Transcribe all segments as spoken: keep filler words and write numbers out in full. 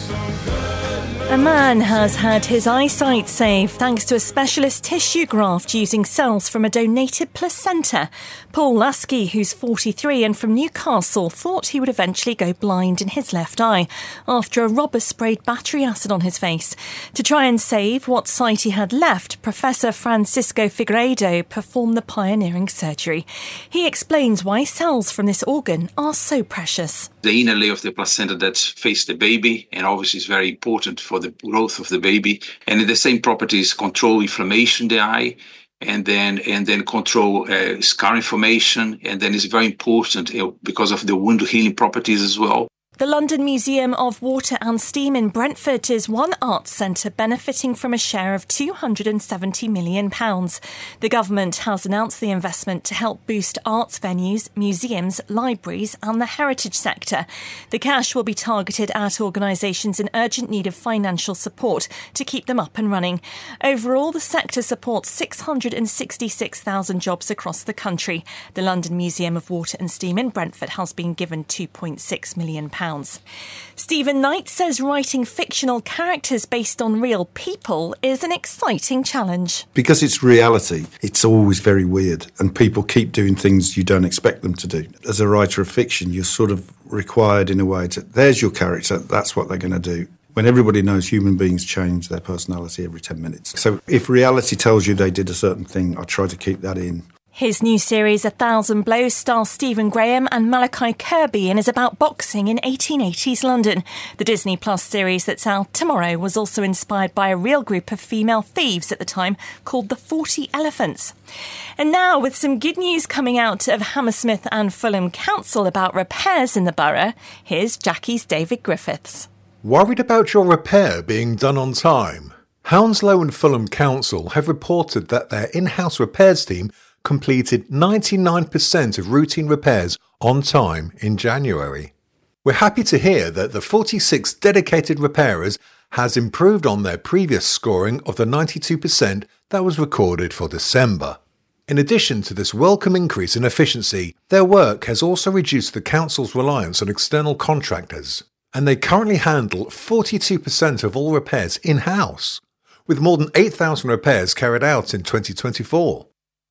A man has had his eyesight saved thanks to a specialist tissue graft using cells from a donated placenta. Paul Lasky, who's forty-three and from Newcastle, thought he would eventually go blind in his left eye after a robber sprayed battery acid on his face. To try and save what sight he had left, Professor Francisco Figueiredo performed the pioneering surgery. He explains why cells from this organ are so precious. The inner layer of the placenta that faces the baby, and obviously is very important for the growth of the baby. And the same properties control inflammation in the eye, and then and then control uh, scar inflammation, and then it's very important uh, because of the wound healing properties as well. The London Museum of Water and Steam in Brentford is one arts centre benefiting from a share of two hundred seventy million pounds. The government has announced the investment to help boost arts venues, museums, libraries and the heritage sector. The cash will be targeted at organisations in urgent need of financial support to keep them up and running. Overall, the sector supports six hundred sixty-six thousand jobs across the country. The London Museum of Water and Steam in Brentford has been given two point six million pounds. Stephen Knight says writing fictional characters based on real people is an exciting challenge. Because it's reality, it's always very weird, and people keep doing things you don't expect them to do. As a writer of fiction, you're sort of required in a way to, there's your character, that's what they're going to do. When everybody knows human beings change their personality every ten minutes. So if reality tells you they did a certain thing, I try to keep that in. His new series, A Thousand Blows, stars Stephen Graham and Malachi Kirby and is about boxing in eighteen eighties London. The Disney Plus series that's out tomorrow was also inspired by a real group of female thieves at the time called the Forty Elephants. And now, with some good news coming out of Hammersmith and Fulham Council about repairs in the borough, here's Jackie's David Griffiths. Worried about your repair being done on time? Hounslow and Fulham Council have reported that their in-house repairs team completed ninety-nine percent of routine repairs on time in January. We're happy to hear that the forty-six dedicated repairers has improved on their previous scoring of the ninety-two percent that was recorded for December. In addition to this welcome increase in efficiency, their work has also reduced the council's reliance on external contractors, and they currently handle forty-two percent of all repairs in-house, with more than eight thousand repairs carried out in twenty twenty-four.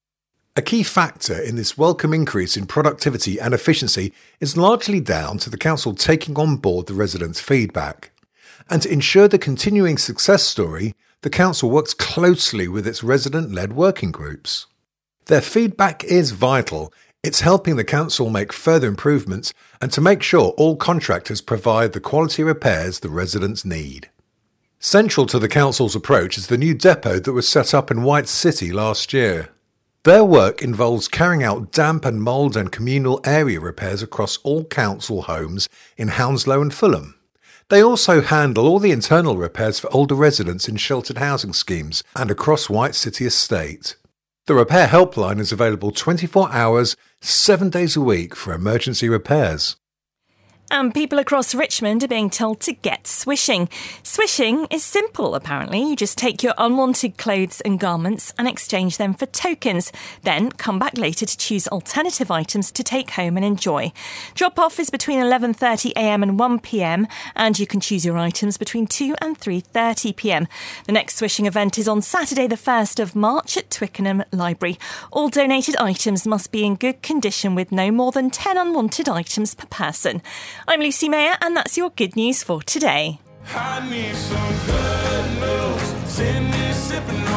A key factor in this welcome increase in productivity and efficiency is largely down to the council taking on board the residents' feedback. And to ensure the continuing success story, the council works closely with its resident-led working groups. Their feedback is vital. It's helping the council make further improvements and to make sure all contractors provide the quality repairs the residents need. Central to the council's approach is the new depot that was set up in White City last year. Their work involves carrying out damp and mould and communal area repairs across all council homes in Hounslow and Fulham. They also handle all the internal repairs for older residents in sheltered housing schemes and across White City Estate. The repair helpline is available twenty-four hours, seven days a week for emergency repairs. And people across Richmond are being told to get swishing. Swishing is simple, apparently. You just take your unwanted clothes and garments and exchange them for tokens. Then come back later to choose alternative items to take home and enjoy. Drop-off is between eleven thirty a m and one p m, and you can choose your items between two and three thirty p m. The next swishing event is on Saturday the first of March at Twickenham Library. All donated items must be in good condition with no more than ten unwanted items per person. I'm Lucy Mayer, and that's your good news for today. I need some good news. Send me sipping